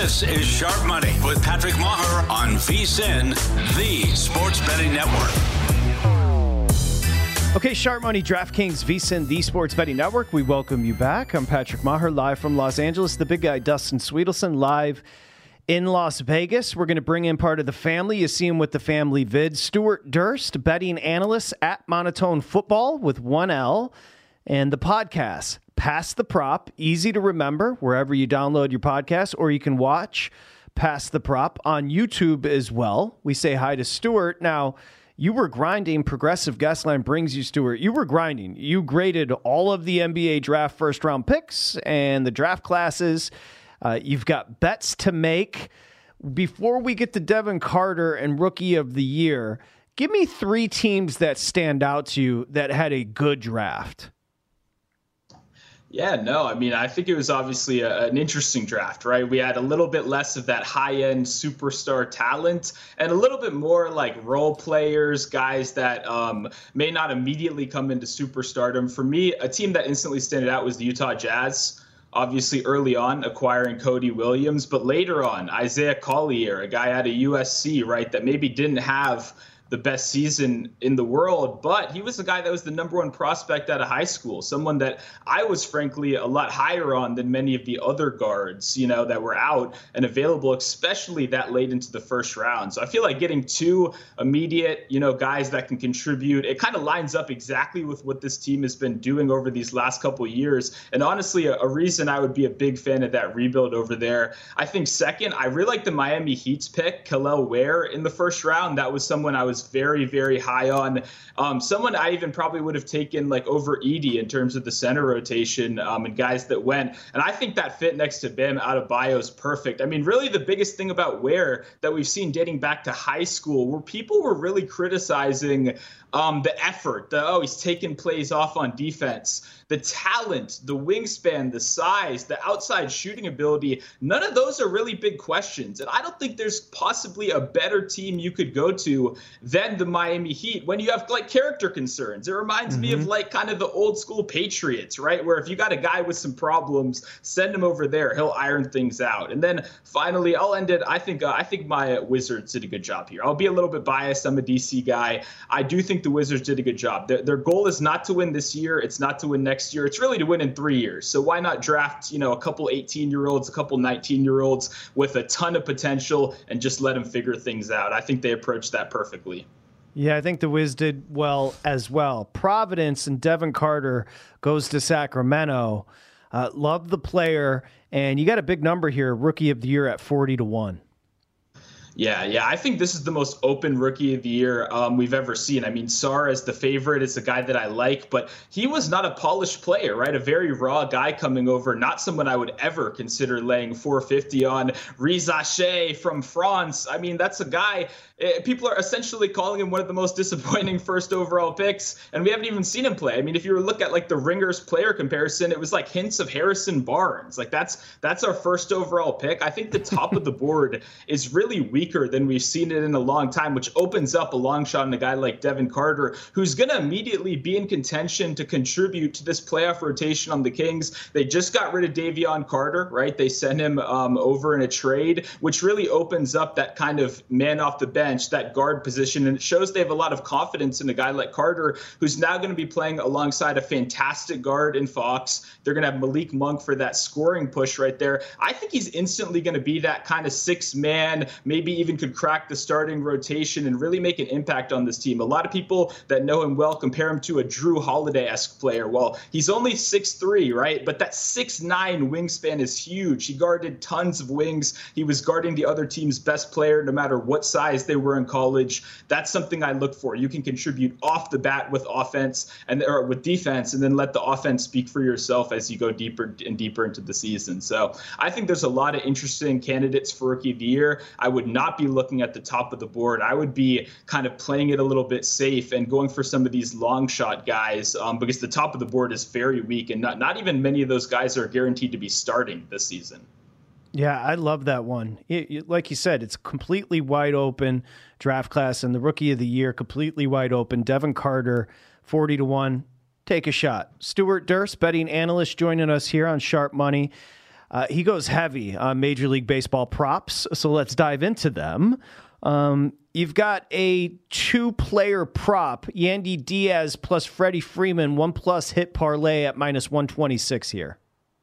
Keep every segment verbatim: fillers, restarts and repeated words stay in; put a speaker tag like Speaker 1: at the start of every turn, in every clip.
Speaker 1: This is Sharp Money with Patrick Maher on V S I N, the sports betting network.
Speaker 2: Okay, Sharp Money, DraftKings, V S I N, the sports betting network. We welcome you back. I'm Patrick Maher, live from Los Angeles. The big guy, Dustin Sweetelson, live in Las Vegas. We're going to bring in part of the family. You see him with the family vid. Stuart Durst, betting analyst at Monotone Football with one L. And the podcast, Pass the Prop, easy to remember wherever you download your podcast, or you can watch Pass the Prop on YouTube as well. We say hi to Stuart. Now, you were grinding. Progressive Guestline brings you, Stuart. You were grinding. You graded all of the N B A draft first-round picks and the draft classes. Uh, you've got bets to make. Before we get to Devin Carter and Rookie of the Year, give me three teams that stand out to you that had a good draft.
Speaker 3: Yeah, no, I mean, I think it was obviously a, an interesting draft, right? We had a little bit less of that high-end superstar talent and a little bit more like role players, guys that um, may not immediately come into superstardom. For me, a team that instantly stood out was the Utah Jazz. Obviously, early on, acquiring Cody Williams, but later on, Isaiah Collier, a guy out of U S C, right, that maybe didn't have the best season in the world, but he was the guy that was the number one prospect out of high school, someone that I was frankly a lot higher on than many of the other guards, you know, that were out and available, especially that late into the first round. So I feel like getting two immediate, you know, guys that can contribute, it kind of lines up exactly with what this team has been doing over these last couple of years. And honestly, a, a reason I would be a big fan of that rebuild over there. I think second, I really like the Miami Heat's pick, Kel'el Ware, in the first round. That was someone I was very, very high on. Um, someone I even probably would have taken like over Edey in terms of the center rotation um, and guys that went. And I think that fit next to Bam Adebayo is perfect. I mean, really the biggest thing about Ware that we've seen dating back to high school, where people were really criticizing um, the effort, the, oh, he's taking plays off on defense, the talent, the wingspan, the size, the outside shooting ability, none of those are really big questions. And I don't think there's possibly a better team you could go to than the Miami Heat when you have like character concerns. It reminds mm-hmm. me of like kind of the old school Patriots, right? Where if you got a guy with some problems, send him over there. He'll iron things out. And then finally, I'll end it. I think uh, I think my Wizards did a good job here. I'll be a little bit biased. I'm a D C guy. I do think the Wizards did a good job. Their, their goal is not to win this year. It's not to win next year. It's really to win in three years. So why not draft, you know, a couple eighteen-year-olds, a couple nineteen-year-olds with a ton of potential and just let them figure things out? I think they approached that perfectly.
Speaker 2: Yeah, I think the Wiz did well as well. Providence and Devin Carter goes to Sacramento. Uh, love the player, and you got a big number here, Rookie of the Year at forty to one.
Speaker 3: Yeah, yeah, I think this is the most open Rookie of the Year um, we've ever seen. I mean, Sarr as the favorite is a guy that I like, but he was not a polished player, right? A very raw guy coming over, not someone I would ever consider laying four fifty on. Riza Shea from France. I mean, that's a guy, uh, people are essentially calling him one of the most disappointing first overall picks, and we haven't even seen him play. I mean, if you were to look at like the Ringers player comparison, it was like hints of Harrison Barnes. Like that's that's our first overall pick. I think the top of the board is really weak than we've seen it in a long time, which opens up a long shot on a guy like Devin Carter, who's going to immediately be in contention to contribute to this playoff rotation on the Kings. They just got rid of Davion Carter, right? They sent him um, over in a trade, which really opens up that kind of man off the bench, that guard position. And it shows they have a lot of confidence in a guy like Carter, who's now going to be playing alongside a fantastic guard in Fox. They're going to have Malik Monk for that scoring push right there. I think he's instantly going to be that kind of six man, maybe even could crack the starting rotation and really make an impact on this team. A lot of people that know him well compare him to a Drew Holiday-esque player. Well, he's only six three, right? But that six nine wingspan is huge. He guarded tons of wings. He was guarding the other team's best player, no matter what size they were in college. That's something I look for. You can contribute off the bat with offense and or with defense, and then let the offense speak for yourself as you go deeper and deeper into the season. So I think there's a lot of interesting candidates for Rookie of the Year. I would not be looking at the top of the board. I would be kind of playing it a little bit safe and going for some of these long shot guys um, because the top of the board is very weak, and not, not even many of those guys are guaranteed to be starting this season.
Speaker 2: Yeah, I love that one. It, it, like you said, it's completely wide open draft class, and the Rookie of the Year completely wide open. Devin Carter, forty to one. Take a shot. Stuart Durst, betting analyst, joining us here on Sharp Money. Uh, he goes heavy on Major League Baseball props, so let's dive into them. Um, you've got a two-player prop, Yandy Diaz plus Freddie Freeman, one plus hit parlay at minus one twenty-six here.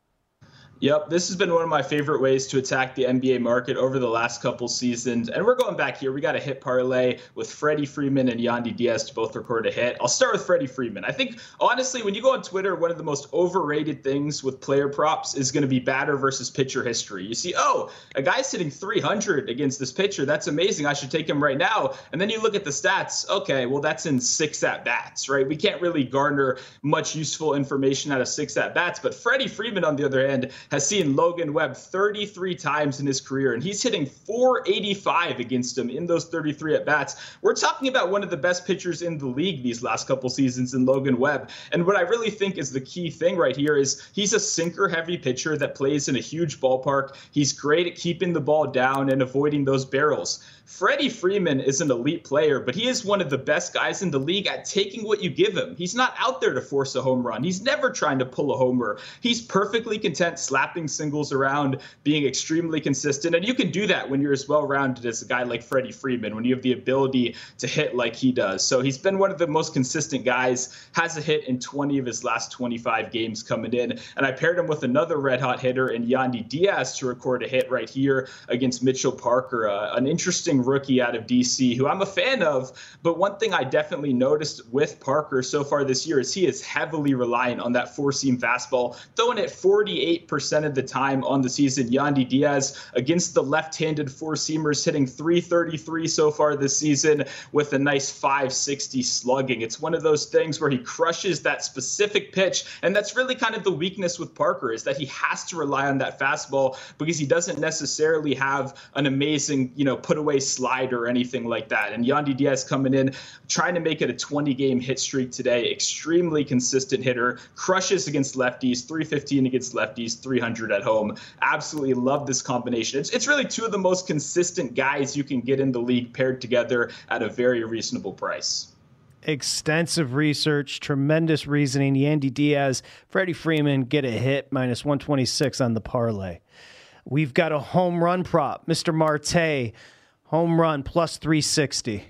Speaker 3: Yep, this has been one of my favorite ways to attack the N B A market over the last couple seasons. And we're going back here. We got a hit parlay with Freddie Freeman and Yandy Diaz to both record a hit. I'll start with Freddie Freeman. I think, honestly, when you go on Twitter, one of the most overrated things with player props is going to be batter versus pitcher history. You see, oh, a guy's hitting three hundred against this pitcher. That's amazing. I should take him right now. And then you look at the stats. Okay, well, that's in six at-bats, right? We can't really garner much useful information out of six at-bats. But Freddie Freeman, on the other hand, has seen Logan Webb thirty-three times in his career, and he's hitting four eighty-five against him in those thirty-three at-bats. We're talking about one of the best pitchers in the league these last couple seasons in Logan Webb. And what I really think is the key thing right here is he's a sinker-heavy pitcher that plays in a huge ballpark. He's great at keeping the ball down and avoiding those barrels. Freddie Freeman is an elite player, but he is one of the best guys in the league at taking what you give him. He's not out there to force a home run. He's never trying to pull a homer. He's perfectly content slapping singles around, being extremely consistent. And you can do that when you're as well-rounded as a guy like Freddie Freeman, when you have the ability to hit like he does. So he's been one of the most consistent guys, has a hit in twenty of his last twenty-five games coming in. And I paired him with another red-hot hitter in Yandy Diaz to record a hit right here against Mitchell Parker, uh, an interesting rookie out of D C who I'm a fan of. But one thing I definitely noticed with Parker so far this year is he is heavily reliant on that four-seam fastball, throwing it forty-eight percent of the time on the season. Yandy Diaz against the left-handed four-seamers hitting three thirty-three so far this season with a nice five sixty slugging. It's one of those things where he crushes that specific pitch, and that's really kind of the weakness with Parker, is that he has to rely on that fastball because he doesn't necessarily have an amazing, you know, put away slider or anything like that. And Yandy Diaz coming in, trying to make it a twenty-game hit streak today. Extremely consistent hitter, crushes against lefties, three fifteen against lefties, three hundred at home. Absolutely love this combination. It's, it's really two of the most consistent guys you can get in the league paired together at a very reasonable price.
Speaker 2: Extensive research, tremendous reasoning. Yandy Diaz, Freddie Freeman get a hit, minus one twenty-six on the parlay. We've got a home run prop, Mister Marte. Home run plus three sixty.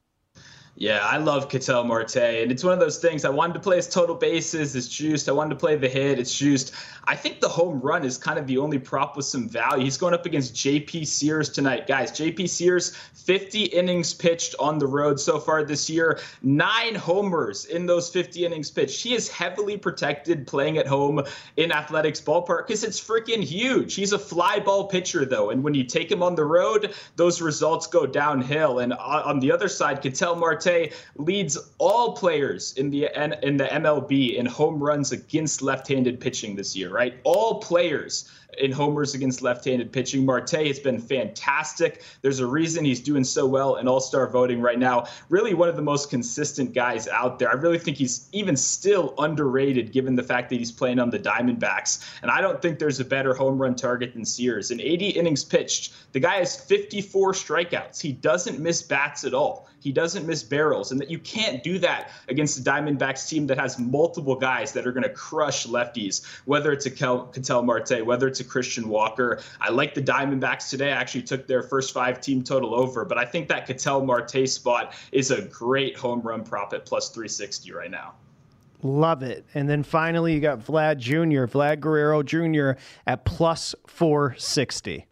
Speaker 3: Yeah, I love Ketel Marte, and it's one of those things. I wanted to play his total bases. It's juiced. I wanted to play the hit. It's juiced. I think the home run is kind of the only prop with some value. He's going up against J P Sears tonight. Guys, J P Sears, fifty innings pitched on the road so far this year. Nine homers in those fifty innings pitched. He is heavily protected playing at home in Athletics Ballpark because it's freaking huge. He's a fly ball pitcher, though, and when you take him on the road, those results go downhill. And on the other side, Ketel Marte leads all players in the in the M L B in home runs against left-handed pitching this year, right? All players in homers against left-handed pitching. Marte has been fantastic. There's a reason he's doing so well in all-star voting right now. Really one of the most consistent guys out there. I really think he's even still underrated given the fact that he's playing on the Diamondbacks. And I don't think there's a better home run target than Sears. In eighty innings pitched, the guy has fifty-four strikeouts. He doesn't miss bats at all. He doesn't miss barrels, and that you can't do that against the Diamondbacks team that has multiple guys that are going to crush lefties, whether it's a Ketel Marte, whether it's a Christian Walker. I like the Diamondbacks today. I actually took their first five team total over, but I think that Ketel Marte spot is a great home run prop at plus three sixty right now.
Speaker 2: Love it. And then finally, you got Vlad Junior, Vlad Guerrero Junior at plus four sixty.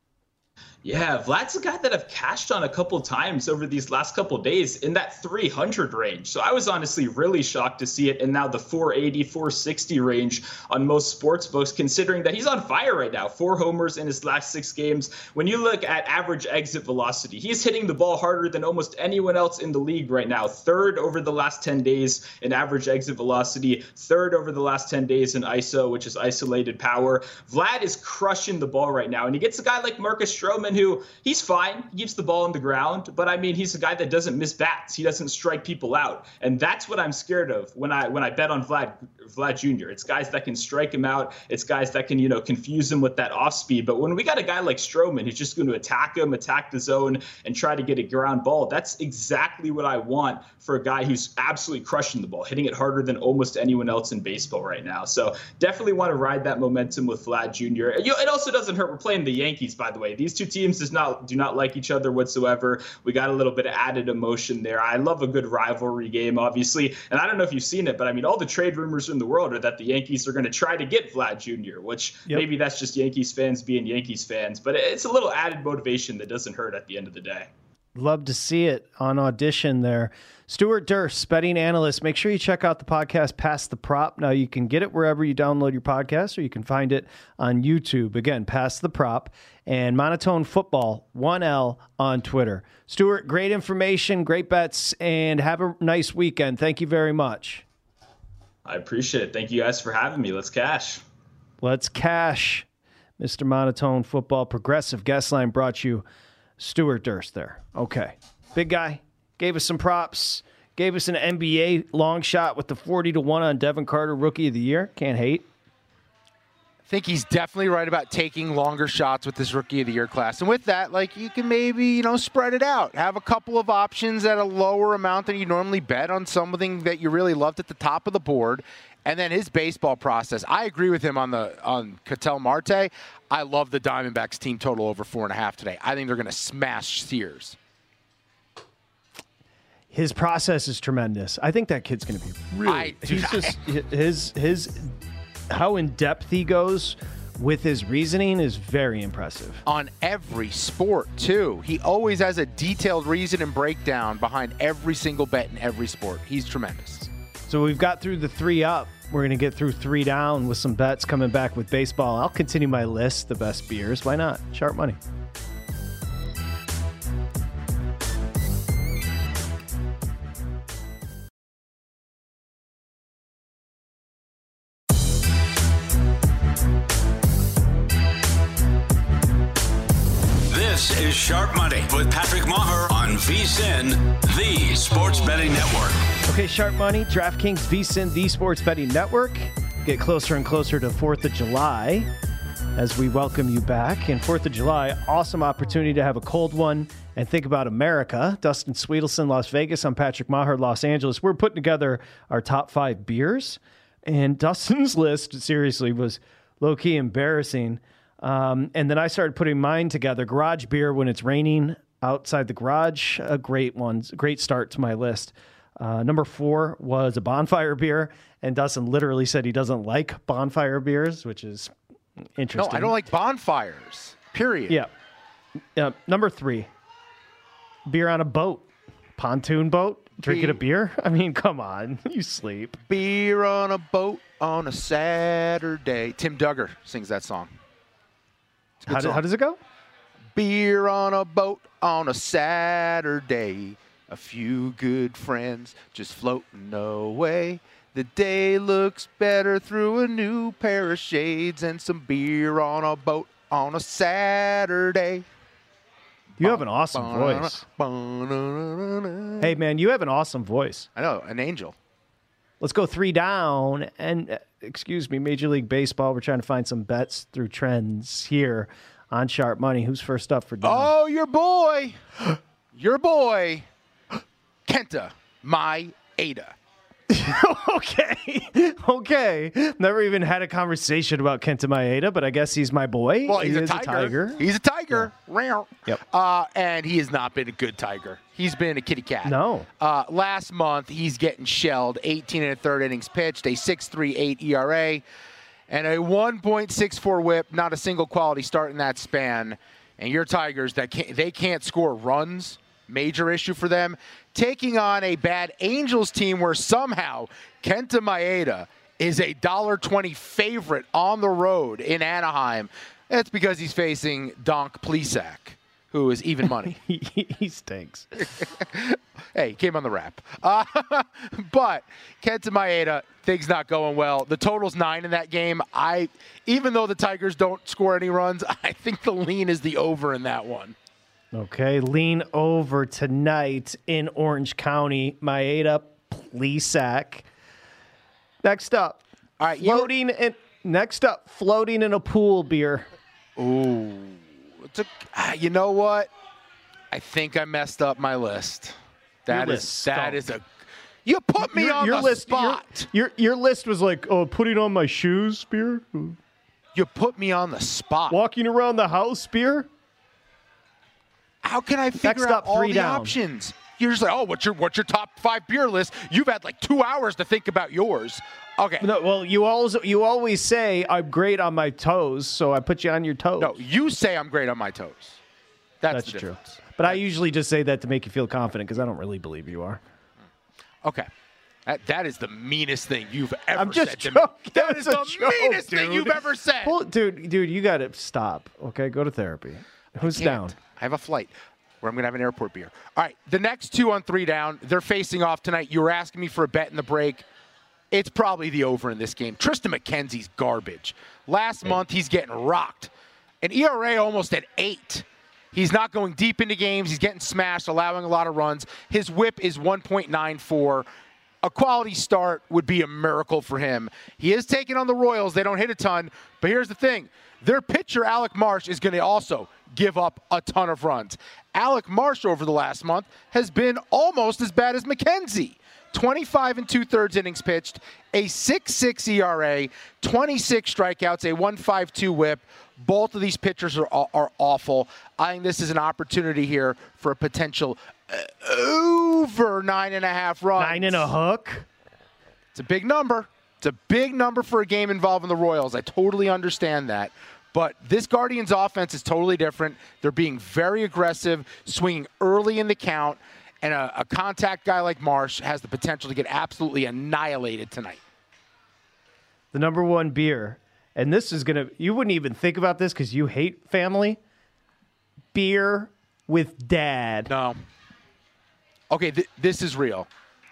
Speaker 3: Yeah, Vlad's a guy that I've cashed on a couple times over these last couple days in that three hundred range. So I was honestly really shocked to see it in now the four eighty, four sixty range on most sports books, considering that he's on fire right now. Four homers in his last six games. When you look at average exit velocity, he's hitting the ball harder than almost anyone else in the league right now. Third over the last ten days in average exit velocity. Third over the last ten days in I S O, which is isolated power. Vlad is crushing the ball right now. And he gets a guy like Marcus Stroman Stroman, who he's fine. He keeps the ball on the ground. But, I mean, he's a guy that doesn't miss bats. He doesn't strike people out. And that's what I'm scared of when I when I bet on Vlad Vlad Junior It's guys that can strike him out. It's guys that can, you know, confuse him with that off speed. But when we got a guy like Stroman who's just going to attack him, attack the zone, and try to get a ground ball, that's exactly what I want for a guy who's absolutely crushing the ball, hitting it harder than almost anyone else in baseball right now. So definitely want to ride that momentum with Vlad Junior You know, it also doesn't hurt. We're playing the Yankees, by the way. These two teams does not do not like each other whatsoever. We got a little bit of added emotion there. I love a good rivalry game, obviously. And I don't know if you've seen it, but I mean, all the trade rumors in the world are that the Yankees are going to try to get Vlad Junior, which yep. maybe that's just Yankees fans being Yankees fans. But it's a little added motivation that doesn't hurt at the end of the day.
Speaker 2: Love to see it on audition there. Stuart Durst, betting analyst. Make sure you check out the podcast, Pass the Prop. Now, you can get it wherever you download your podcast, or you can find it on YouTube. Again, Pass the Prop. And Monotone Football, one L on Twitter. Stuart, great information, great bets, and have a nice weekend. Thank you very much.
Speaker 3: I appreciate it. Thank you guys for having me. Let's cash.
Speaker 2: Let's cash. Mister Monotone Football Progressive Guest Line brought you Stuart Durst there. Okay. Big guy. Gave us some props. Gave us an N B A long shot with the forty to one on Devin Carter, Rookie of the Year. Can't hate.
Speaker 4: I think he's definitely right about taking longer shots with this Rookie of the Year class. And with that, like, you can maybe, you know, spread it out. Have a couple of options at a lower amount than you normally bet on something that you really loved at the top of the board. And then his baseball process. I agree with him on the on Ketel Marte. I love the Diamondbacks team total over four and a half today. I think they're going to smash Sears.
Speaker 2: His process is tremendous. I think that kid's going to be really. I, he's just his his how in depth he goes with his reasoning is very impressive.
Speaker 4: On every sport too, he always has a detailed reason and breakdown behind every single bet in every sport. He's tremendous.
Speaker 2: So we've got through the three up. We're going to get through three down with some bets coming back with baseball. I'll continue my list, the best beers. Why not? Sharp money.
Speaker 1: This is Sharp Money with Patrick Maher on VSiN, the Sports Betting Network.
Speaker 2: Okay, Sharp Money, DraftKings, VSiN, the Sports Betting Network. Get closer and closer to fourth of July as we welcome you back. And fourth of July, awesome opportunity to have a cold one and think about America. Dustin Sweetelson, Las Vegas. I'm Patrick Maher, Los Angeles. We're putting together our top five beers. And Dustin's list, seriously, was low-key embarrassing. Um, and then I started putting mine together. Garage beer when it's raining outside the garage, a great one, great start to my list. Uh, number four was a bonfire beer, and Dustin literally said he doesn't like bonfire beers, which is interesting.
Speaker 4: No, I don't like bonfires, period.
Speaker 2: Yeah. Uh, number three, beer on a boat, pontoon boat, drinking a beer. I mean, come on, you sleep.
Speaker 4: Beer on a boat on a Saturday. Tim Duggar sings that song.
Speaker 2: How, do, how does it go?
Speaker 4: Beer on a boat on a Saturday. A few good friends just floating away. The day looks better through a new pair of shades and some beer on a boat on a Saturday.
Speaker 2: You have an awesome voice. Hey, man, you have an awesome voice.
Speaker 4: I know, an angel.
Speaker 2: Let's go three down. And, uh, excuse me, Major League Baseball. We're trying to find some bets through trends here on Sharp Money. Who's first up for down?
Speaker 4: Oh, your boy. Your boy. Kenta Maeda.
Speaker 2: okay. Okay. Never even had a conversation about Kenta Maeda, but I guess he's my boy.
Speaker 4: Well, he's
Speaker 2: he
Speaker 4: a,
Speaker 2: is
Speaker 4: tiger.
Speaker 2: a tiger.
Speaker 4: He's a tiger. Yeah.
Speaker 2: Yep.
Speaker 4: Uh, and he has not been a good tiger. He's been a kitty cat.
Speaker 2: No.
Speaker 4: Uh, last month, he's getting shelled. eighteen and a third innings pitched, a six point three eight E R A, and a one point six four whip. Not a single quality start in that span. And your Tigers, that can't, they can't score runs. Major issue for them. Taking on a bad Angels team where somehow Kenta Maeda is a one dollar twenty favorite on the road in Anaheim. That's because he's facing Donk Plesac, who is even money.
Speaker 2: he, he stinks.
Speaker 4: Hey, he came on the wrap. Uh, but Kenta Maeda, things not going well. The total's nine in that game. I, even though the Tigers don't score any runs, I think the lean is the over in that one.
Speaker 2: Okay, lean over tonight in Orange County. Maeda, Plesac. Next up,
Speaker 4: all right,
Speaker 2: floating in. Next up, floating in a pool beer.
Speaker 4: Ooh, it's a, uh, you know what? I think I messed up my list. That
Speaker 2: Your
Speaker 4: is
Speaker 2: list
Speaker 4: that
Speaker 2: stunk.
Speaker 4: is a. You put me
Speaker 2: your,
Speaker 4: on
Speaker 2: your
Speaker 4: the
Speaker 2: list,
Speaker 4: spot.
Speaker 2: Your, your your list was like, oh, putting on my shoes, beer.
Speaker 4: You put me on the spot.
Speaker 2: Walking around the house, beer.
Speaker 4: How can I figure
Speaker 2: Next
Speaker 4: out
Speaker 2: up,
Speaker 4: all
Speaker 2: three
Speaker 4: the
Speaker 2: down.
Speaker 4: options? You're just like, oh, what's your what's your top five beer list? You've had like two hours to think about yours. Okay.
Speaker 2: No, well, you always you always say I'm great on my toes, so I put you on your toes.
Speaker 4: No, you say I'm great on my toes. That's,
Speaker 2: That's
Speaker 4: the
Speaker 2: true.
Speaker 4: difference.
Speaker 2: But I usually just say that to make you feel confident because I don't really believe you are.
Speaker 4: Okay. That, that is the meanest thing you've ever
Speaker 2: I'm just
Speaker 4: said to
Speaker 2: joking.
Speaker 4: me. That
Speaker 2: That
Speaker 4: is
Speaker 2: was
Speaker 4: the
Speaker 2: a joke,
Speaker 4: meanest thing
Speaker 2: dude.
Speaker 4: you've ever said.
Speaker 2: Well, dude, dude, you got to stop. Okay, go to therapy. Who's
Speaker 4: Can't.
Speaker 2: down?
Speaker 4: I have a flight where I'm going to have an airport beer. All right, the next two on three down, they're facing off tonight. You were asking me for a bet in the break. It's probably the over in this game. Tristan McKenzie's garbage. Last month, he's getting rocked. An E R A almost at eight. He's not going deep into games. He's getting smashed, allowing a lot of runs. His whip is one point nine four. A quality start would be a miracle for him. He is taking on the Royals. They don't hit a ton. But here's the thing. Their pitcher, Alec Marsh, is going to also give up a ton of runs. Alec Marsh over the last month has been almost as bad as McKenzie. twenty-five and two-thirds innings pitched, a six point six E R A, twenty-six strikeouts, a one point five two whip. Both of these pitchers are, are awful. I think this is an opportunity here for a potential uh, over nine and a half runs.
Speaker 2: Nine and a hook.
Speaker 4: It's a big number. It's a big number for a game involving the Royals. I totally understand that. But this Guardians offense is totally different. They're being very aggressive, swinging early in the count, and a, a contact guy like Marsh has the potential to get absolutely annihilated tonight.
Speaker 2: The number one beer, and this is going to, you wouldn't even think about this because you hate family. Beer with dad.
Speaker 4: No. Okay, th- this is real.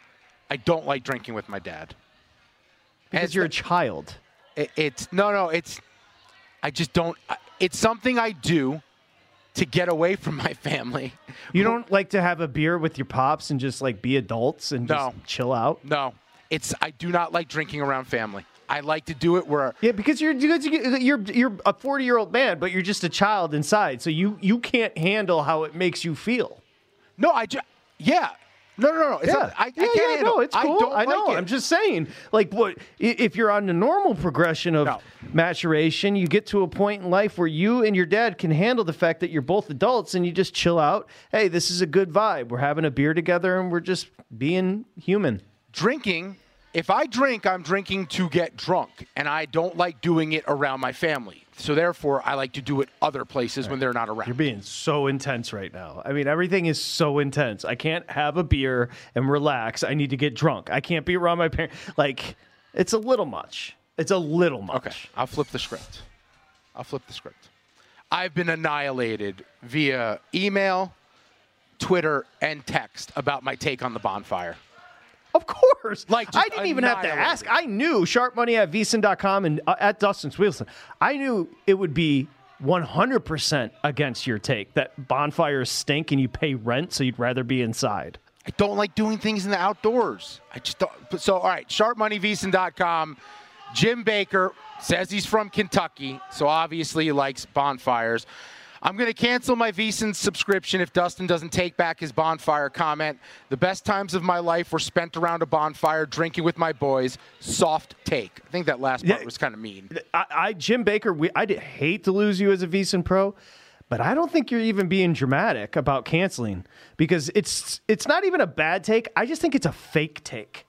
Speaker 4: I don't like drinking with my dad.
Speaker 2: Because
Speaker 4: It's
Speaker 2: you're a
Speaker 4: the-
Speaker 2: child.
Speaker 4: It, it's, no, no, it's, I just don't, I- it's something I do to get away from my family.
Speaker 2: You don't like to have a beer with your pops and just like be adults and just
Speaker 4: No.
Speaker 2: chill out?
Speaker 4: No, it's, I do not like drinking around family. I like to do it where
Speaker 2: Yeah, because you're you're you're a forty-year-old man, but you're just a child inside, so you you can't handle how it makes you feel.
Speaker 4: No, I just, yeah. No, no, no. It's
Speaker 2: Yeah,
Speaker 4: not, I, I
Speaker 2: yeah,
Speaker 4: can't
Speaker 2: yeah,
Speaker 4: handle
Speaker 2: no, it's cool.
Speaker 4: I don't
Speaker 2: I know.
Speaker 4: like it.
Speaker 2: I'm just saying, like, what i- if you're on the normal progression of
Speaker 4: No.
Speaker 2: maturation, you get to a point in life where you and your dad can handle the fact that you're both adults and you just chill out. Hey, this is a good vibe. We're having a beer together and we're just being human.
Speaker 4: Drinking, if I drink, I'm drinking to get drunk, and I don't like doing it around my family. So therefore, I like to do it other places when they're not around.
Speaker 2: You're being so intense right now. I mean, everything is so intense. I can't have a beer and relax. I need to get drunk. I can't be around my parents. Like, it's a little much. It's a little much.
Speaker 4: Okay, I'll flip the script. I'll flip the script. I've been annihilated via email, Twitter, and text about my take on the bonfire.
Speaker 2: Of course.
Speaker 4: Like, just
Speaker 2: I didn't even have to
Speaker 4: annihilated.
Speaker 2: ask. I knew sharp money at V S I N dot com and uh, at Dustin Swedelson. I knew it would be one hundred percent against your take that bonfires stink and you pay rent, so you'd rather be inside.
Speaker 4: I don't like doing things in the outdoors. I just don't. So, all right, sharp money V S I N dot com. Jim Baker says he's from Kentucky, so obviously he likes bonfires. I'm going to cancel my V S I N subscription if Dustin doesn't take back his bonfire comment. The best times of my life were spent around a bonfire, drinking with my boys. Soft take. I think that last part
Speaker 2: Yeah.
Speaker 4: was kind of mean.
Speaker 2: I, I Jim Baker, we, I did hate to lose you as a V S I N pro, but I don't think you're even being dramatic about canceling because it's it's not even a bad take. I just think it's a fake take.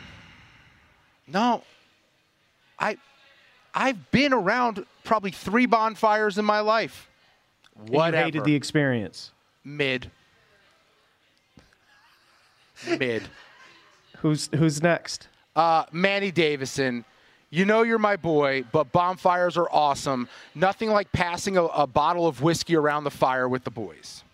Speaker 4: No, I, I've been around probably three bonfires in my life.
Speaker 2: And
Speaker 4: Whatever.
Speaker 2: You hated the experience.
Speaker 4: Mid. Mid.
Speaker 2: Who's who's next?
Speaker 4: Uh, Manny Davison, you know you're my boy, but bonfires are awesome. Nothing like passing a, a bottle of whiskey around the fire with the boys.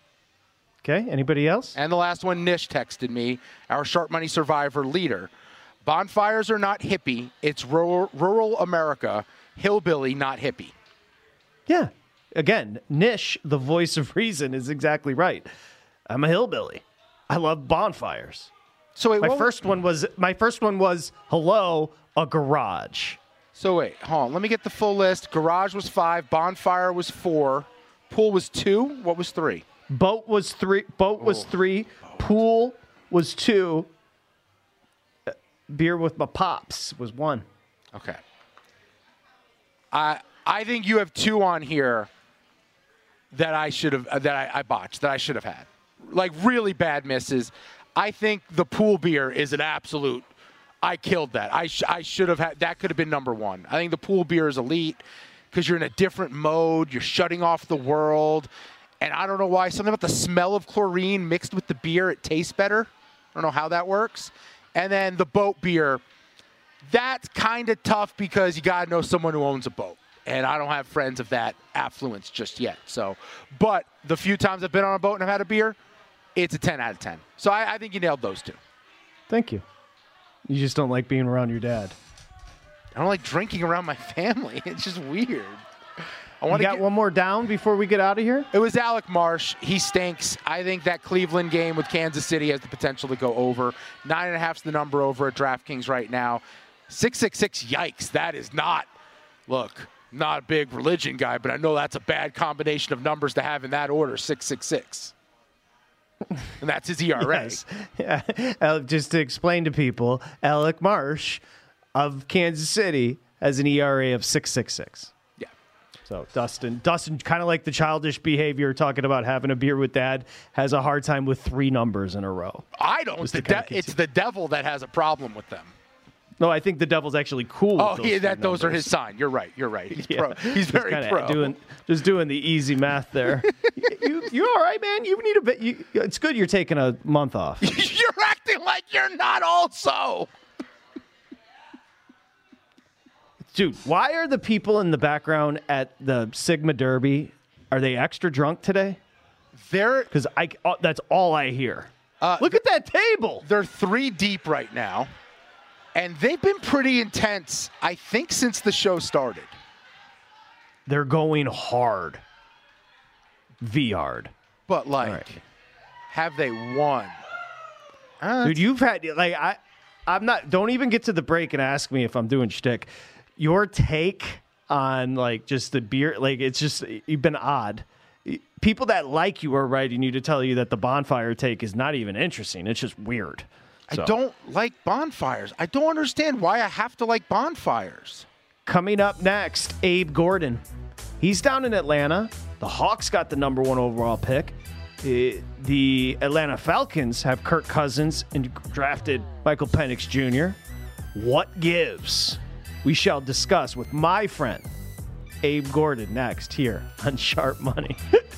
Speaker 2: Okay, anybody else?
Speaker 4: And the last one, Nish texted me, our Sharp Money Survivor leader. Bonfires are not hippie. It's rural, rural America. Hillbilly, not hippie.
Speaker 2: Yeah. Again, Nish, the voice of reason, is exactly right. I'm a hillbilly. I love bonfires.
Speaker 4: So wait,
Speaker 2: my
Speaker 4: what
Speaker 2: first
Speaker 4: was,
Speaker 2: one was my first one was hello, a garage.
Speaker 4: So wait, hold on. Let me get the full list. Garage was five. Bonfire was four. Pool was two. What was three?
Speaker 2: Boat was three. Boat was
Speaker 4: Oh,
Speaker 2: three.
Speaker 4: boat.
Speaker 2: Pool was two. Uh, Beer with my pops was one.
Speaker 4: Okay. I I think you have two on here that I should have uh, that I, I botched that I should have had, like really bad misses. I think the pool beer is an absolute. I killed that. I sh- I should have had that. Could have been number one. I think the pool beer is elite because you're in a different mode. You're shutting off the world, and I don't know why. Something about the smell of chlorine mixed with the beer, it tastes better. I don't know how that works. And then the boat beer, that's kind of tough because you got to know someone who owns a boat. And I don't have friends of that affluence just yet. So, but the few times I've been on a boat and I've had a beer, it's a ten out of ten. So I, I think you nailed those two.
Speaker 2: Thank you. You just don't like being around your dad.
Speaker 4: I don't like drinking around my family. It's just weird. I
Speaker 2: You
Speaker 4: want to
Speaker 2: got
Speaker 4: get
Speaker 2: one more down before we get out of here?
Speaker 4: It was Alec Marsh. He stinks. I think that Cleveland game with Kansas City has the potential to go over. Nine and a half's the number over at DraftKings right now. six six six, yikes. That is not, look, not a big religion guy, but I know that's a bad combination of numbers to have in that order, six six six. And that's his E R A.
Speaker 2: Yes. Yeah. Uh, Just to explain to people, Alec Marsh of Kansas City has an E R A of six six six.
Speaker 4: Yeah.
Speaker 2: So Dustin, Dustin, kind of like the childish behavior talking about having a beer with dad, has a hard time with three numbers in a row.
Speaker 4: I don't.
Speaker 2: Just
Speaker 4: The
Speaker 2: to kinda
Speaker 4: de- it's the devil that has a problem with them.
Speaker 2: No, I think the devil's actually cool with
Speaker 4: Oh,
Speaker 2: those
Speaker 4: yeah,
Speaker 2: three
Speaker 4: that those are
Speaker 2: numbers.
Speaker 4: his sign. You're right. You're right. He's
Speaker 2: Yeah.
Speaker 4: pro. He's very
Speaker 2: Kinda
Speaker 4: pro.
Speaker 2: Doing, just doing the easy math there. you, you all right, man? You need a bit. You, it's good you're taking a month off.
Speaker 4: You're acting like you're not also.
Speaker 2: Dude, why are the people in the background at the Sigma Derby, are they extra drunk today?
Speaker 4: They're
Speaker 2: Because I uh, that's all I hear.
Speaker 4: Uh,
Speaker 2: Look at that table.
Speaker 4: they're three deep right now, and they've been pretty intense, I think, since the show started.
Speaker 2: They're going hard. V-hard.
Speaker 4: But, like,
Speaker 2: right.
Speaker 4: have they won? Uh,
Speaker 2: Dude, you've had, like, I, I'm not, don't even get to the break and ask me if I'm doing shtick. Your take on, like, just the beer, like, it's just, you've been odd. People that like you are writing you to tell you that the bonfire take is not even interesting. It's just weird. So,
Speaker 4: I don't like bonfires. I don't understand why I have to like bonfires.
Speaker 2: Coming up next, Abe Gordon. He's down in Atlanta. The Hawks got the number one overall pick. Uh, the Atlanta Falcons have Kirk Cousins and drafted Michael Penix Junior What gives? We shall discuss with my friend, Abe Gordon, next here on Sharp Money.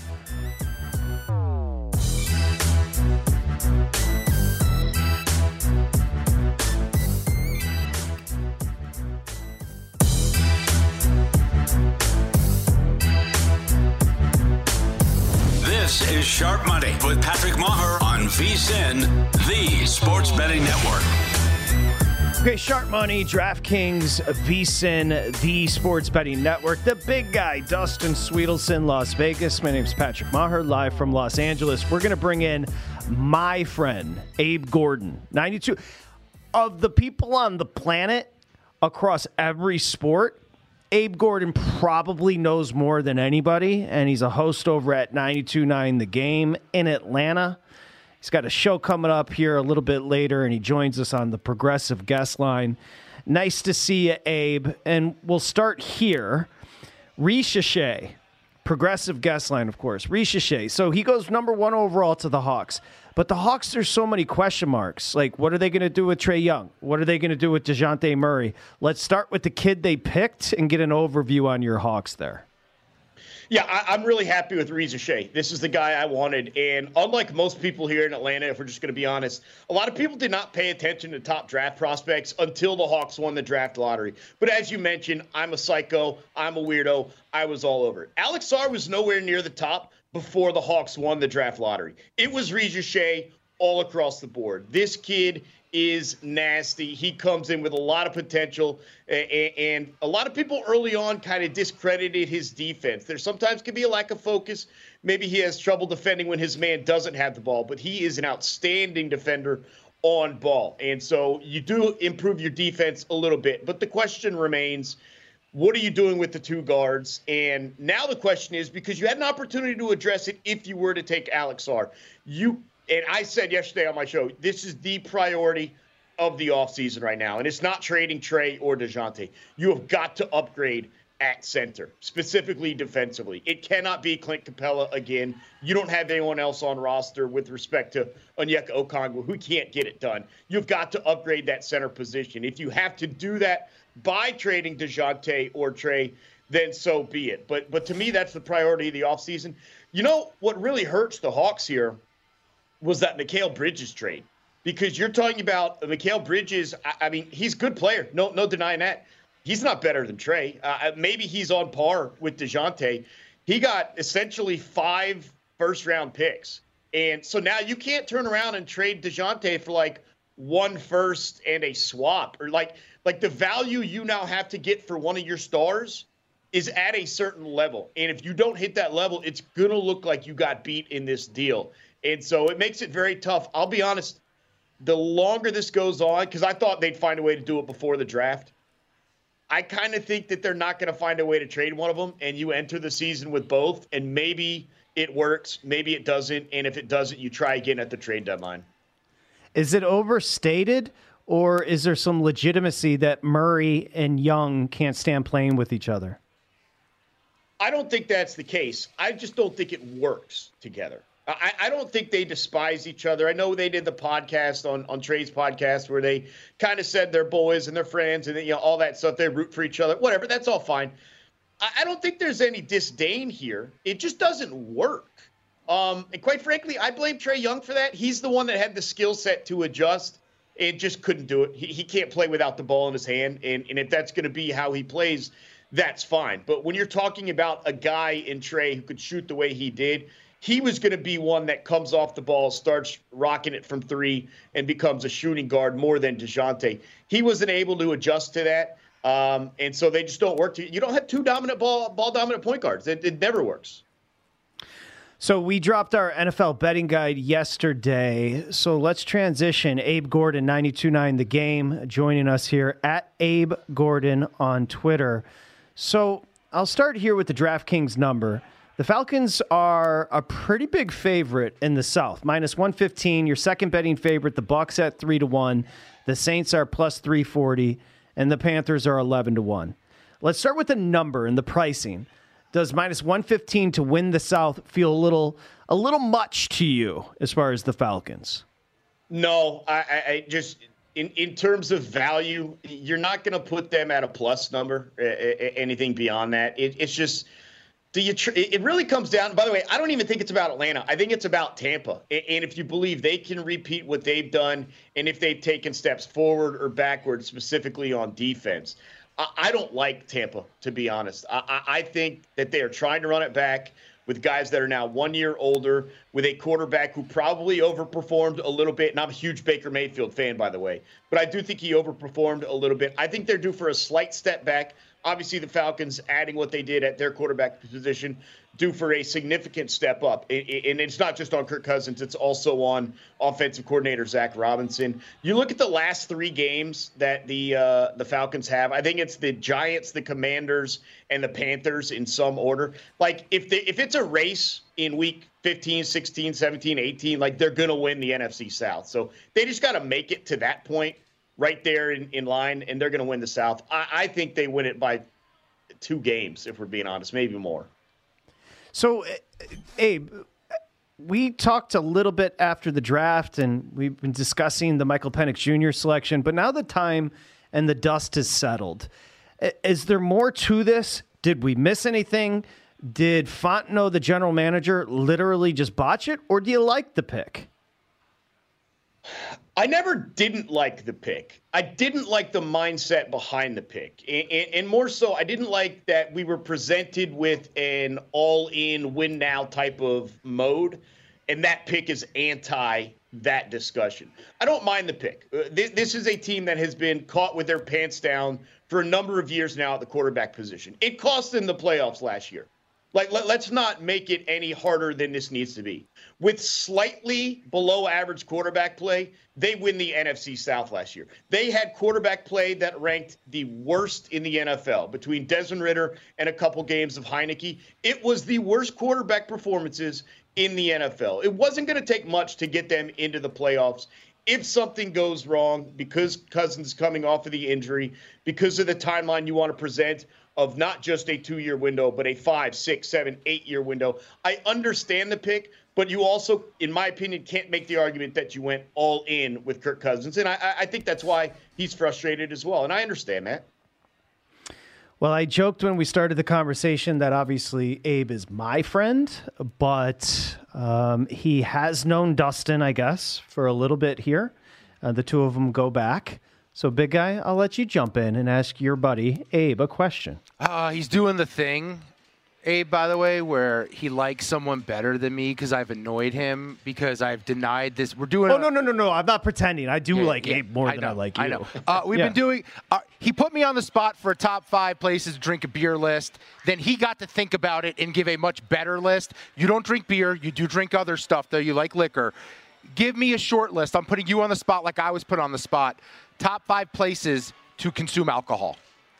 Speaker 1: This is Sharp Money with Patrick Maher on VSiN, the Sports Betting Network.
Speaker 2: Okay, Sharp Money, DraftKings, VSiN, the Sports Betting Network. The big guy, Dustin Sweetelson, Las Vegas. My name's Patrick Maher, live from Los Angeles. We're going to bring in my friend, Abe Gordon, ninety-two. Of the people on the planet across every sport, Abe Gordon probably knows more than anybody, and he's a host over at ninety-two point nine The Game in Atlanta. He's got a show coming up here a little bit later, and he joins us on the Progressive Guest Line. Nice to see you, Abe. And we'll start here. Richeche, Progressive Guest Line, of course. Richeche. So he goes number one overall to the Hawks. But the Hawks, there's so many question marks. Like, what are they going to do with Trae Young? What are they going to do with DeJounte Murray? Let's start with the kid they picked and get an overview on your Hawks there.
Speaker 5: Yeah, I, I'm really happy with Reza Shea. This is the guy I wanted. And unlike most people here in Atlanta, if we're just going to be honest, a lot of people did not pay attention to top draft prospects until the Hawks won the draft lottery. But as you mentioned, I'm a psycho. I'm a weirdo. I was all over it. Alex Sarr was nowhere near the top, before the Hawks won the draft lottery. It was Regis Shea all across the board. This kid is nasty. He comes in with a lot of potential, and a lot of people early on kind of discredited his defense. There sometimes can be a lack of focus. Maybe he has trouble defending when his man doesn't have the ball, but he is an outstanding defender on ball. And so you do improve your defense a little bit. But the question remains, what are you doing with the two guards? And now the question is, because you had an opportunity to address it if you were to take Alex Sarr. You and I said yesterday on my show, this is the priority of the offseason right now. And it's not trading Trey or DeJounte. You have got to upgrade at center, specifically defensively. It cannot be Clint Capella again. You don't have anyone else on roster with respect to Onyeka Okongwu who can't get it done. You've got to upgrade that center position. If you have to do that by trading DeJounte or Trey, then so be it. But but to me, that's the priority of the offseason. You know, what really hurts the Hawks here was that Mikal Bridges trade. Because you're talking about Mikal Bridges, I, I mean, he's a good player. No, no denying that. He's not better than Trey. Uh, maybe he's on par with DeJounte. He got essentially five first-round picks. And so now you can't turn around and trade DeJounte for like one first and a swap. Or like, like the value you now have to get for one of your stars is at a certain level. And if you don't hit that level, it's going to look like you got beat in this deal. And so it makes it very tough. I'll be honest, the longer this goes on, because I thought they'd find a way to do it before the draft, I kind of think that they're not going to find a way to trade one of them, and you enter the season with both, and maybe it works, maybe it doesn't, and if it doesn't, you try again at the trade deadline.
Speaker 2: Is it overstated, or is there some legitimacy that Murray and Young can't stand playing with each other?
Speaker 5: I don't think that's the case. I just don't think it works together. I, I don't think they despise each other. I know they did the podcast on, on Trey's podcast where they kind of said they're boys and they're friends and, you know, all that stuff. They root for each other, whatever. That's all fine. I, I don't think there's any disdain here. It just doesn't work. Um, and quite frankly, I blame Trae Young for that. He's the one that had the skill set to adjust and just couldn't do it. He, he can't play without the ball in his hand. And, and if that's going to be how he plays, that's fine. But when you're talking about a guy in Trae who could shoot the way he did, he was going to be one that comes off the ball, starts rocking it from three, and becomes a shooting guard more than DeJounte. He wasn't able to adjust to that, um, and so they just don't work. To, you don't have two dominant ball, ball dominant point guards. It, it never works.
Speaker 2: So we dropped our N F L betting guide yesterday. So let's transition. Abe Gordon, ninety-two point nine The Game, joining us here at Abe Gordon on Twitter. So I'll start here with the DraftKings number. The Falcons are a pretty big favorite in the South, minus one fifteen. Your second betting favorite, the Bucs at three to one. The Saints are plus three forty, and the Panthers are eleven to one. Let's start with the number and the pricing. Does minus one fifteen to win the South feel a little a little much to you as far as the Falcons?
Speaker 5: No, I, I just in, in terms of value, you're not going to put them at a plus number. Uh, anything beyond that, it, it's just. Do you? Tr- it really comes down. By the way, I don't even think it's about Atlanta. I think it's about Tampa. And if you believe they can repeat what they've done, and if they've taken steps forward or backward, specifically on defense, I don't like Tampa, to be honest. I think that they are trying to run it back with guys that are now one year older, with a quarterback who probably overperformed a little bit. And I'm a huge Baker Mayfield fan, by the way, but I do think he overperformed a little bit. I think they're due for a slight step back. Obviously, the Falcons adding what they did at their quarterback position due for a significant step up. And it's not just on Kirk Cousins. It's also on offensive coordinator Zach Robinson. You look at the last three games that the uh, the Falcons have. I think it's the Giants, the Commanders, and the Panthers in some order. Like, if they, if it's a race in week fifteen, sixteen, seventeen, eighteen, like, they're going to win the N F C South. So they just got to make it to that point right there in, in line, and they're going to win the South. I, I think they win it by two games, if we're being honest, maybe more.
Speaker 2: So, Abe, we talked a little bit after the draft, and we've been discussing the Michael Penix Junior selection, but now the time and the dust has settled. Is there more to this? Did we miss anything? Did Fontenot, the general manager, literally just botch it, or do you like the pick?
Speaker 5: I never didn't like the pick. I didn't like the mindset behind the pick. And, and more so, I didn't like that we were presented with an all-in, win-now type of mode, and that pick is anti that discussion. I don't mind the pick. This is a team that has been caught with their pants down for a number of years now at the quarterback position. It cost them the playoffs last year. Like, let, let's not make it any harder than this needs to be. With slightly below average quarterback play, they win the N F C South last year. They had quarterback play that ranked the worst in the N F L between Desmond Ridder and a couple games of Heineke. It was the worst quarterback performances in the N F L. It wasn't going to take much to get them into the playoffs. If something goes wrong, because Cousins is coming off of the injury, because of the timeline you want to present of not just a two-year window, but a five, six, seven, eight-year window, I understand the pick, but you also, in my opinion, can't make the argument that you went all in with Kirk Cousins. And I, I think that's why he's frustrated as well. And I understand that.
Speaker 2: Well, I joked when we started the conversation that obviously Abe is my friend, but um, he has known Dustin, I guess, for a little bit here. Uh, the two of them go back. So, big guy, I'll let you jump in and ask your buddy Abe a question.
Speaker 4: Uh, he's doing the thing, Abe, by the way, where he likes someone better than me because I've annoyed him because I've denied this. We're doing.
Speaker 2: Oh,
Speaker 4: a,
Speaker 2: no, no, no, no. I'm not pretending. I do
Speaker 4: yeah,
Speaker 2: like
Speaker 4: yeah,
Speaker 2: Abe more
Speaker 4: I
Speaker 2: than
Speaker 4: know,
Speaker 2: I like you.
Speaker 4: I know. Uh, we've
Speaker 2: yeah.
Speaker 4: been doing. Uh, he put me on the spot for a top five places to drink a beer list. Then he got to think about it and give a much better list. You don't drink beer. You do drink other stuff, though. You like liquor. Give me a short list. I'm putting you on the spot like I was put on the spot. Top five places to consume alcohol.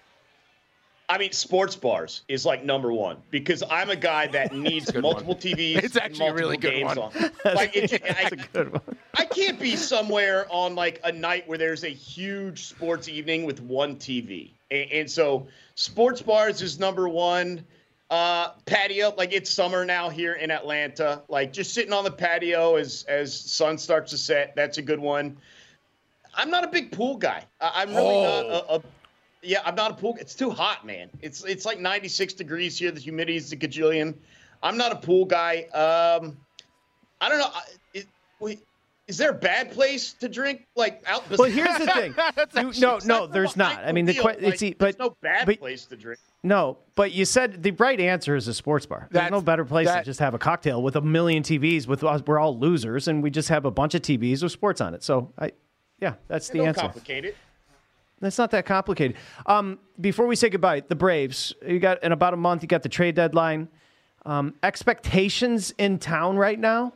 Speaker 5: I mean, sports bars is like number one because I'm a guy that needs multiple
Speaker 4: one.
Speaker 5: T Vs.
Speaker 4: It's actually
Speaker 5: and
Speaker 4: a really good
Speaker 5: games
Speaker 4: one.
Speaker 5: On. Like, it, I,
Speaker 2: That's a good one.
Speaker 5: I can't be somewhere on like a night where there's a huge sports evening with one T V. And, and so sports bars is number one. Uh, patio, like it's summer now here in Atlanta. Like just sitting on the patio as as sun starts to set. That's a good one. I'm not a big pool guy. I, I'm really
Speaker 4: oh.
Speaker 5: not a, a. Yeah, I'm not a pool. It's too hot, man. It's it's like ninety-six degrees here. The humidity is a gajillion. I'm not a pool guy. Um, I don't know. Is, is there a bad place to drink? Like out?
Speaker 2: Well, here's the thing. you, no, no, there's not. I mean, the
Speaker 5: like,
Speaker 2: it's but
Speaker 5: there's no bad
Speaker 2: but,
Speaker 5: place to drink.
Speaker 2: No, but you said the right answer is a sports bar. There's
Speaker 4: That's,
Speaker 2: no better place
Speaker 4: that,
Speaker 2: to just have a cocktail with a million T Vs. With us, we're all losers, and we just have a bunch of T Vs with sports on it. So I. Yeah, that's the
Speaker 5: don't
Speaker 2: answer.
Speaker 5: Complicate it.
Speaker 2: That's not that complicated. Um, before we say goodbye, the Braves, you got in about a month, you got the trade deadline. Um, expectations in town right now?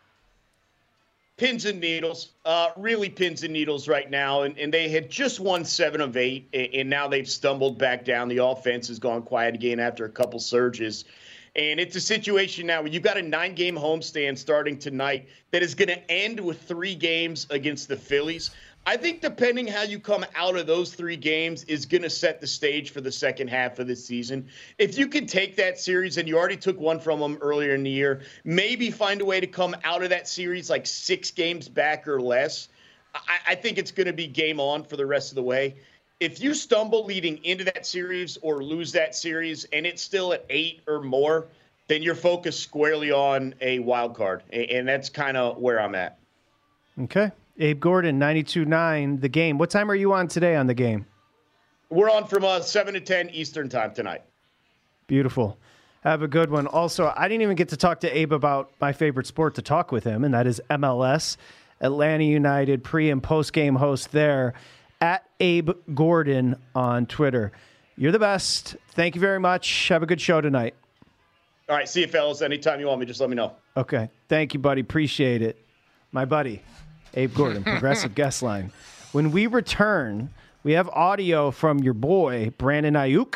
Speaker 5: Pins and needles, uh, really pins and needles right now. And, and they had just won seven of eight, and, and now they've stumbled back down. The offense has gone quiet again after a couple surges. And it's a situation now where you've got a nine-game homestand starting tonight that is going to end with three games against the Phillies. I think depending how you come out of those three games is going to set the stage for the second half of the season. If you can take that series, and you already took one from them earlier in the year, maybe find a way to come out of that series like six games back or less, I, I think it's going to be game on for the rest of the way. If you stumble leading into that series or lose that series and it's still at eight or more, then you're focused squarely on a wild card. And that's kind of where I'm at.
Speaker 2: Okay. Abe Gordon, ninety-two point nine, The Game. What time are you on today on The Game?
Speaker 5: We're on from uh, seven to ten Eastern time tonight.
Speaker 2: Beautiful. Have a good one. Also, I didn't even get to talk to Abe about my favorite sport to talk with him, and that is M L S. Atlanta United pre- and post-game host there. At Abe Gordon on Twitter. You're the best. Thank you very much. Have a good show tonight.
Speaker 5: All right. See you, fellas. Anytime you want me, just let me know.
Speaker 2: Okay. Thank you, buddy. Appreciate it. My buddy, Abe Gordon, Progressive Guest Line. When we return, we have audio from your boy, Brandon Ayuk.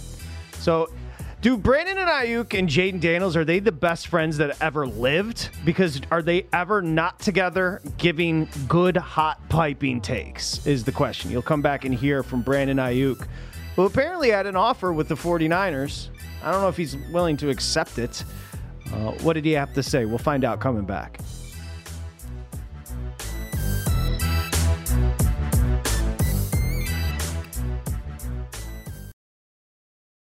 Speaker 2: So, do Brandon and Ayuk and Jaden Daniels, are they the best friends that ever lived? Because are they ever not together giving good hot piping takes is the question. You'll come back and hear from Brandon Ayuk, who apparently had an offer with the 49ers. I don't know if he's willing to accept it. Uh, what did he have to say? We'll find out coming back.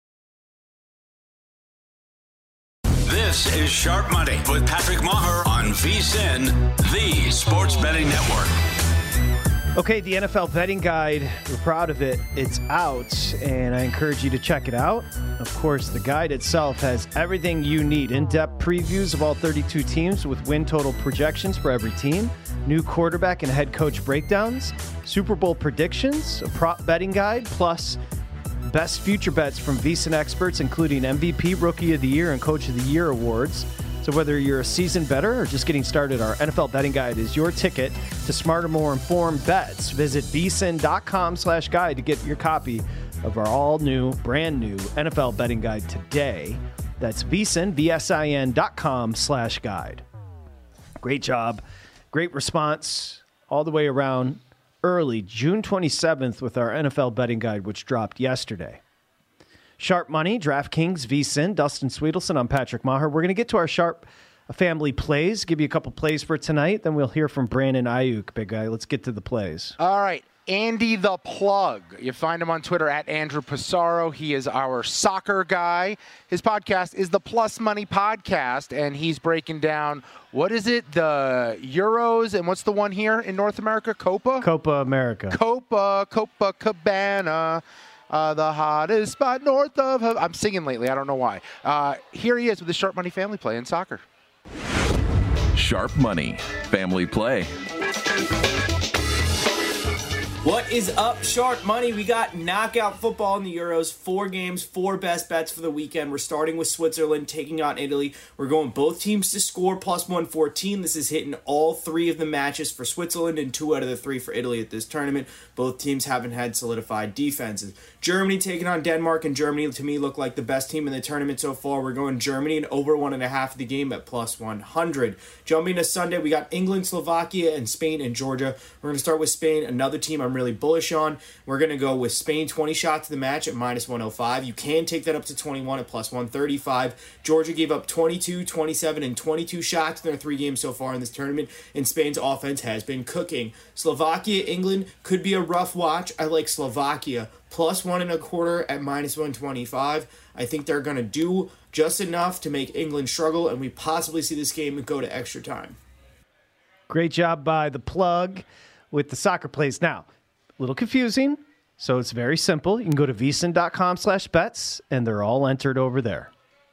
Speaker 1: This is Sharp Money with Patrick Maher on VSiN, the Sports Betting Network.
Speaker 2: Okay, the N F L betting guide, we're proud of it. It's out, and I encourage you to check it out. Of course, the guide itself has everything you need. In-depth previews of all thirty-two teams with win total projections for every team, new quarterback and head coach breakdowns, Super Bowl predictions, a prop betting guide, plus best future bets from VSiN experts, including M V P, Rookie of the Year, and Coach of the Year awards. So whether you're a seasoned bettor or just getting started, our N F L betting guide is your ticket to smarter, more informed bets. Visit vsin.com slash guide to get your copy of our all-new, brand-new N F L betting guide today. That's vsin, V-S-I-N dot com slash guide. Great job. Great response all the way around early, June twenty-seventh, with our N F L betting guide, which dropped yesterday. Sharp Money, DraftKings, VSiN, Dustin Sweetelson. I'm Patrick Maher. We're going to get to our Sharp family plays, give you a couple plays for tonight. Then we'll hear from Brandon Ayuk, big guy. Let's get to the plays.
Speaker 4: All right. Andy the Plug. You find him on Twitter at Andrew Pissarro. He is our soccer guy. His podcast is the Plus Money Podcast, and he's breaking down, what is it, the Euros, and what's the one here in North America? Copa?
Speaker 2: Copa America.
Speaker 4: Copa, Copacabana. Uh, the hottest spot north of... I'm singing lately. I don't know why. Uh, here he is with the Sharp Money family play in soccer.
Speaker 6: Sharp Money family play.
Speaker 7: What is up, Sharp Money? We got knockout football in the Euros. Four games, four best bets for the weekend. We're starting with Switzerland, taking on Italy. We're going both teams to score, plus one fourteen. This is hitting all three of the matches for Switzerland and two out of the three for Italy at this tournament. Both teams haven't had solidified defenses. Germany taking on Denmark, and Germany, to me, look like the best team in the tournament so far. We're going Germany and over one and a half of the game at plus one hundred. Jumping to Sunday, we got England, Slovakia, and Spain and Georgia. We're going to start with Spain, another team I'm really bullish on. We're going to go with Spain twenty shots of the match at minus one oh five. You can take that up to twenty-one at plus one thirty-five. Georgia gave up twenty-two, twenty-seven, and twenty-two shots in their three games so far in this tournament, and Spain's offense has been cooking. Slovakia, England could be a rough watch. I like Slovakia plus one and a quarter at minus one twenty-five. I think they're going to do just enough to make England struggle, and we possibly see this game go to extra time.
Speaker 2: Great job by the Plug with the soccer plays. Now, a little confusing, so it's very simple. You can go to vsin.com slash bets, and they're all entered over there.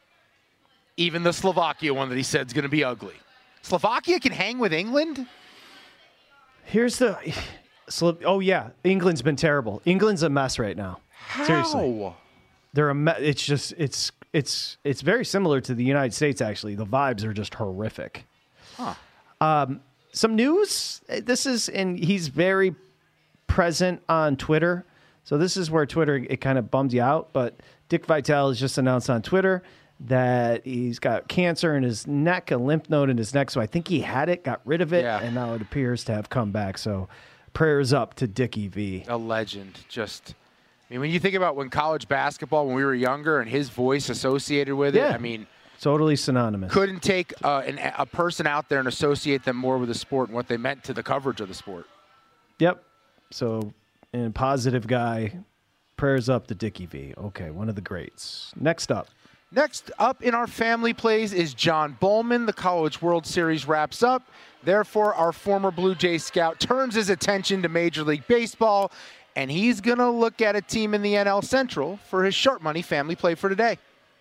Speaker 4: Even the Slovakia one that he said is going to be ugly. Slovakia can hang with England?
Speaker 2: Here's the... Oh, yeah. England's been terrible. England's a mess right now.
Speaker 4: How?
Speaker 2: Seriously. They're a me- It's just... It's it's it's very similar to the United States, actually. The vibes are just horrific.
Speaker 4: Huh.
Speaker 2: Um, some news. This is... And he's very present on Twitter. So this is where Twitter, it kind of bums you out. But Dick Vitale has just announced on Twitter that he's got cancer in his neck, a lymph node in his neck. So I think he had it, got rid of it,
Speaker 4: yeah.
Speaker 2: and now it appears to have come back. So prayers up to Dickie V.
Speaker 4: A legend. Just, I mean, when you think about when college basketball, when we were younger, and his voice associated with
Speaker 2: Yeah.
Speaker 4: it, I mean,
Speaker 2: totally synonymous.
Speaker 4: couldn't take uh, an, a person out there and associate them more with the sport and what they meant to the coverage of the sport.
Speaker 2: Yep. So, and positive guy, prayers up to Dickie V. Okay, one of the greats. Next up.
Speaker 4: Next up in our family plays is John Bowman. The College World Series wraps up. Therefore, our former Blue Jay scout turns his attention to Major League Baseball, and he's going to look at a team in the N L Central for his Sharp Money family play for today.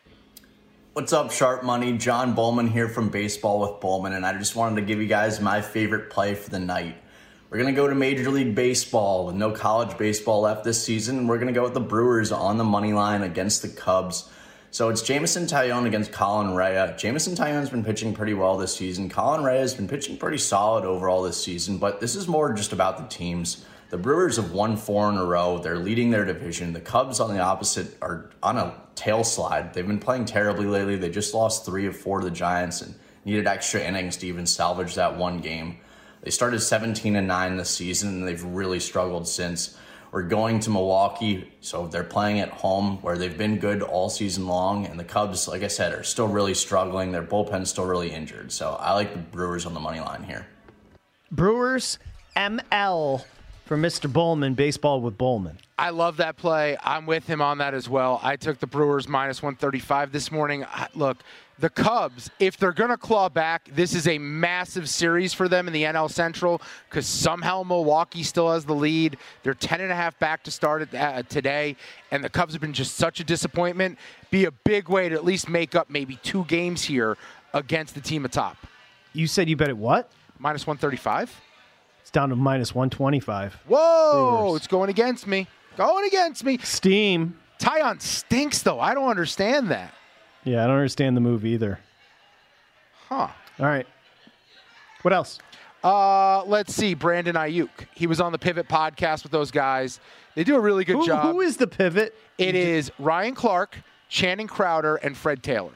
Speaker 8: What's up, Sharp Money? John Bowman here from Baseball with Bowman, and I just wanted to give you guys my favorite play for the night. We're going to go to Major League Baseball with no college baseball left this season, and we're going to go with the Brewers on the money line against the Cubs. So it's Jameson Taillon against Colin Rea. Jameson Taillon's been pitching pretty well this season. Colin Rea has been pitching pretty solid overall this season, but this is more just about the teams. The Brewers have won four in a row. They're leading their division. The Cubs, on the opposite, are on a tail slide. They've been playing terribly lately. They just lost three of four to the Giants and needed extra innings to even salvage that one game. They started seventeen and nine this season, and they've really struggled since. We're going to Milwaukee, so they're playing at home where they've been good all season long, and the Cubs, like I said, are still really struggling. Their bullpen's still really injured, so I like the Brewers on the money line here.
Speaker 2: Brewers M L for Mister Bowman, Baseball with Bowman.
Speaker 4: I love that play. I'm with him on that as well. I took the Brewers minus one thirty-five this morning. I, look, the Cubs, if they're going to claw back, this is a massive series for them in the N L Central because somehow Milwaukee still has the lead. They're ten and a half back to start it, uh, today, and the Cubs have been just such a disappointment. Be a big way to at least make up maybe two games here against the team atop.
Speaker 2: You said you bet it what?
Speaker 4: minus one thirty-five.
Speaker 2: It's down to minus one twenty-five.
Speaker 4: Whoa,
Speaker 2: Brewers.
Speaker 4: It's going against me. Going against me.
Speaker 2: Steam.
Speaker 4: Taillon stinks, though. I don't understand that.
Speaker 2: Yeah, I don't understand the move either.
Speaker 4: Huh.
Speaker 2: All right. What else?
Speaker 4: Uh, let's see. Brandon Ayuk. He was on the Pivot podcast with those guys. They do a really good
Speaker 2: who,
Speaker 4: job.
Speaker 2: Who is the Pivot?
Speaker 4: It is Ryan Clark, Channing Crowder, and Fred Taylor.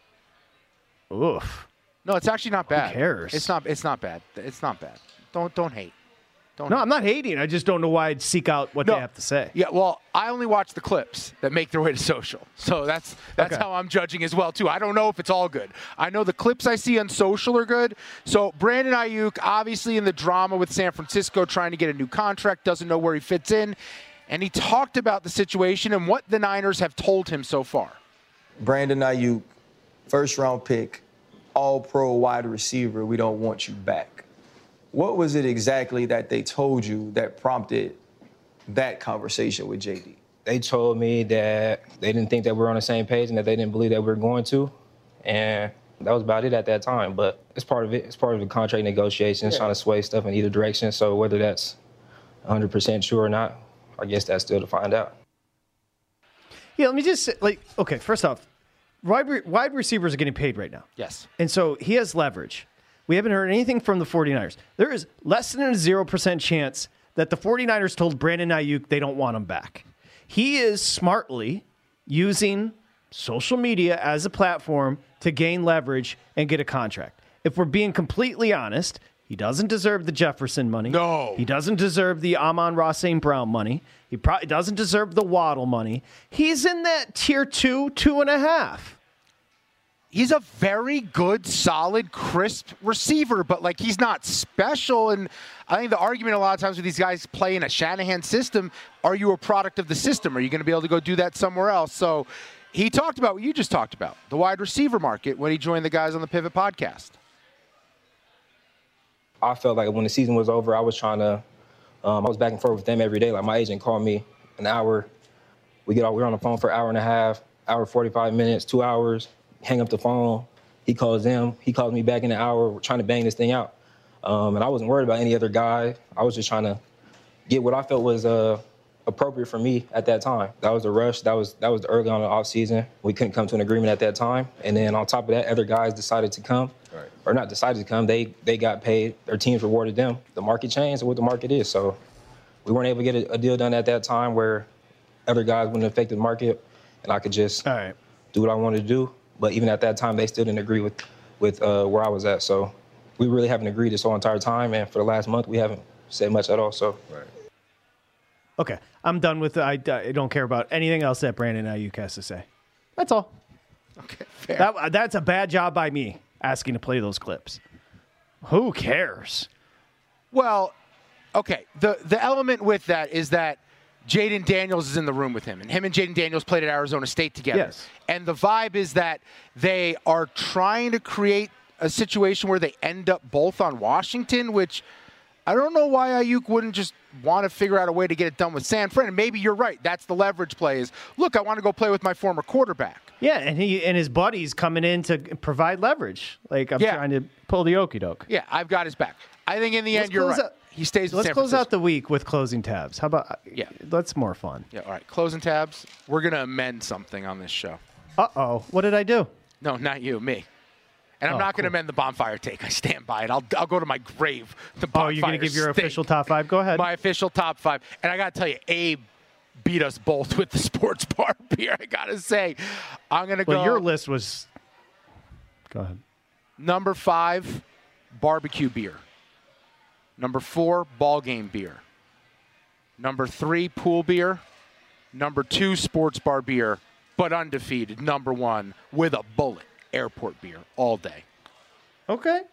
Speaker 2: Oof.
Speaker 4: No, it's actually not bad.
Speaker 2: Who cares?
Speaker 4: It's not. It's not bad. It's not bad. Don't don't hate. Don't
Speaker 2: No,
Speaker 4: hate.
Speaker 2: I'm not hating. I just don't know why I'd seek out what
Speaker 4: No.
Speaker 2: they have to say.
Speaker 4: Yeah, well, I only watch the clips that make their way to social. So that's that's
Speaker 2: Okay.
Speaker 4: how I'm judging as well, too. I don't know if it's all good. I know the clips I see on social are good. So Brandon Ayuk, obviously in the drama with San Francisco, trying to get a new contract, doesn't know where he fits in. And he talked about the situation and what the Niners have told him so far.
Speaker 9: Brandon Ayuk, first-round pick, all-pro wide receiver, we don't want you back. What was it exactly that they told you that prompted that conversation with J D?
Speaker 10: They told me that they didn't think that we were on the same page and that they didn't believe that we were going to. And that was about it at that time. But it's part of it. It's part of the contract negotiations,
Speaker 9: Yeah.
Speaker 10: trying to sway stuff in either direction. So whether that's one hundred percent true or not, I guess that's still to find out.
Speaker 2: Yeah, let me just say, like, okay, first off, wide, re- wide receivers are getting paid right now.
Speaker 4: Yes.
Speaker 2: And so he has leverage. We haven't heard anything from the 49ers. There is less than a zero percent chance that the 49ers told Brandon Ayuk they don't want him back. He is smartly using social media as a platform to gain leverage and get a contract. If we're being completely honest, he doesn't deserve the Jefferson money.
Speaker 4: No.
Speaker 2: He doesn't deserve the Amon-Ra Saint Brown money. He probably doesn't deserve the Waddle money. He's in that tier two, two and a half.
Speaker 4: He's a very good, solid, crisp receiver, but like he's not special. And I think the argument a lot of times with these guys play in a Shanahan system, are you a product of the system? Are you going to be able to go do that somewhere else? So he talked about what you just talked about, the wide receiver market, when he joined the guys on the Pivot podcast.
Speaker 10: I felt like when the season was over, I was trying to, um, I was back and forth with them every day. Like my agent called me an hour. We get off, we were on the phone for an hour and a half, hour, forty-five minutes, two hours. Hang up the phone. He calls them. He calls me back in an hour. We're trying to bang this thing out. Um, and I wasn't worried about any other guy. I was just trying to get what I felt was uh, appropriate for me at that time. That was the rush. That was that was early on in the offseason. We couldn't come to an agreement at that time. And then on top of that, other guys decided to come. Right. Or not decided to come. They they got paid. Their teams rewarded them. The market changed and what the market is. So we weren't able to get a, a deal done at that time where other guys wouldn't affect the market. And I could just
Speaker 2: All right.
Speaker 10: do what I wanted to do. But even at that time, they still didn't agree with, with uh, where I was at. So we really haven't agreed this whole entire time. And for the last month, we haven't said much at all. So. Right.
Speaker 2: Okay, I'm done with I, I don't care about anything else that Brandon Ayuk has to say. That's all.
Speaker 4: Okay, fair.
Speaker 2: That, that's a bad job by me asking to play those clips. Who cares?
Speaker 4: Well, okay, the, the element with that is that Jaden Daniels is in the room with him, and him and Jaden Daniels played at Arizona State together.
Speaker 2: Yes.
Speaker 4: And the vibe is that they are trying to create a situation where they end up both on Washington, which I don't know why Ayuk wouldn't just want to figure out a way to get it done with San Fran. And maybe you're right. That's the leverage play is, look, I want to go play with my former quarterback.
Speaker 2: Yeah, and he and his buddies coming in to provide leverage. Like, I'm
Speaker 4: Yeah.
Speaker 2: trying to pull the okey doke.
Speaker 4: Yeah, I've got his back. I think in the
Speaker 2: Let's
Speaker 4: end, you're
Speaker 2: close
Speaker 4: right.
Speaker 2: out-
Speaker 4: He stays with
Speaker 2: Let's
Speaker 4: San
Speaker 2: close
Speaker 4: Francisco.
Speaker 2: out the week with closing tabs. How about,
Speaker 4: Yeah.
Speaker 2: that's more fun.
Speaker 4: Yeah, all right. Closing tabs. We're going to amend something on this show.
Speaker 2: Uh-oh, what did I do?
Speaker 4: No, not you, me. And I'm
Speaker 2: Oh,
Speaker 4: not going to
Speaker 2: cool.
Speaker 4: amend the bonfire take. I stand by it. I'll, I'll go to my grave. The
Speaker 2: Oh,
Speaker 4: bonfire
Speaker 2: you're going to give your
Speaker 4: stink.
Speaker 2: official top five? Go ahead.
Speaker 4: My official top five. And I got to tell you, Abe beat us both with the sports bar beer, I got to say. I'm going to
Speaker 2: well,
Speaker 4: go.
Speaker 2: your list was... Go ahead.
Speaker 4: Number five, barbecue beer. Number four, ball game beer. Number three, pool beer. Number two, sports bar beer. But undefeated, number one, with a bullet, airport beer all day.
Speaker 2: Okay.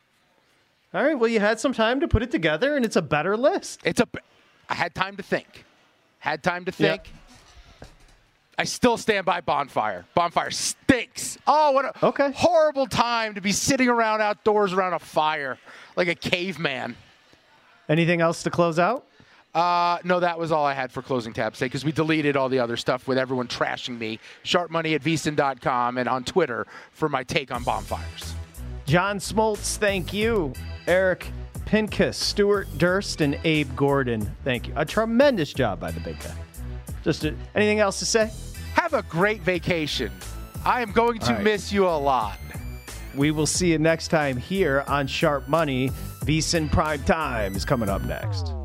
Speaker 2: All right, well, you had some time to put it together, and it's a better list.
Speaker 4: It's a. I had time to think. Had time to
Speaker 2: Yeah.
Speaker 4: think. I still stand by Bonfire. Bonfire stinks. Oh, what a
Speaker 2: okay.
Speaker 4: horrible time to be sitting around outdoors around a fire like a caveman.
Speaker 2: Anything else to close out?
Speaker 4: Uh, no, that was all I had for closing tabs today because we deleted all the other stuff with everyone trashing me. Sharp Money at V S I N dot com and on Twitter for my take on bonfires.
Speaker 2: John Smoltz, thank you. Eric Pincus, Stuart Durst, and Abe Gordon, thank you. A tremendous job by the big guy. Just a, anything else to say?
Speaker 4: Have a great vacation. I am going to
Speaker 2: right.
Speaker 4: miss you a lot.
Speaker 2: We will see you next time here on Sharp Money. V S I N Prime Time is coming up next.